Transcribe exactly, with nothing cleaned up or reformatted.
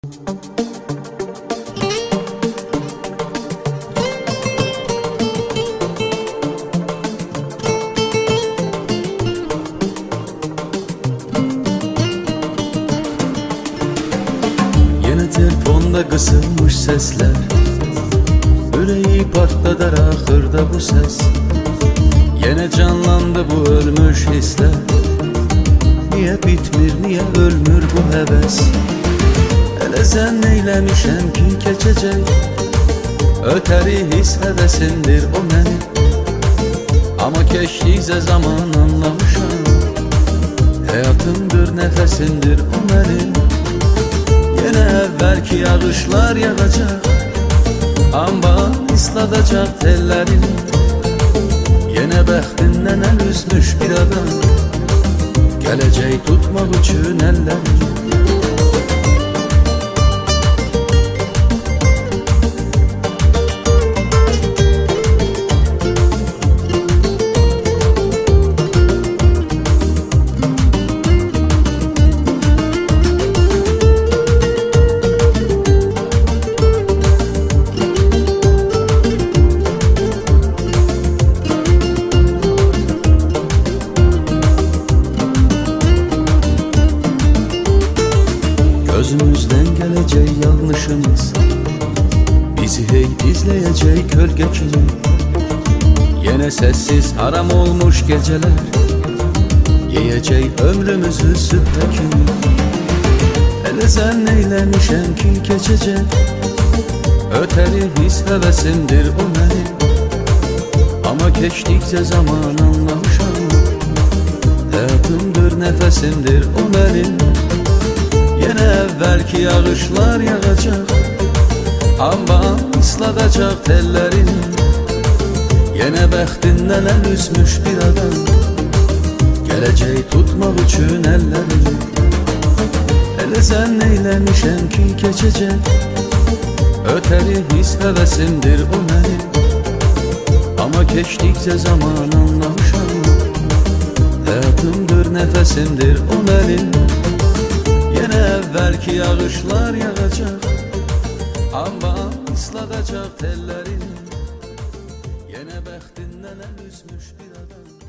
Yine telefonda kısılmış sesler, yüreği partladar ahırda bu ses. Yine canlandı bu ölmüş hisler. Niye bitmir, niye ölmür bu heves? Hele sen neylemişem ki geçecek? Öteri his hevesindir o benim. Ama keçtiyse zaman anlamışam, hayatımdır, nefesindir o benim. Yine evvelki yağışlar yağacak, amba ısladacak tellerini. Yine bəxtindən el üzmüş bir adam, gələcək tutmaq üçün əllərini. Gözümüzden gelecek yanlışımız, bizi hey izleyecek kölge kimi. Yine sessiz haram olmuş geceler, yiyecek ömrümüzü sütle kimi. Hele sen neylemişem ki geçecek? Öteri his hevesindir o benim. Ama geçtikçe zaman anlamışam, hayatımdır, nefesimdir o benim. Yine evvelki yağışlar yağacak, amba ısladacak tellerini. Yine bəxtindən el üzmüş bir adam, gələcək tutmaq üçün əllərini. Hele sen neylemişem ki geçecek? Öteri his hevesimdir o benim. Ama geçtikçe zaman anlamışam, hayatımdır, nefesimdir o benim. Yine evvelki yağışlar yağacak, amba ısladacak tellerini. Yine bəxtindən el üzmüş bir adam.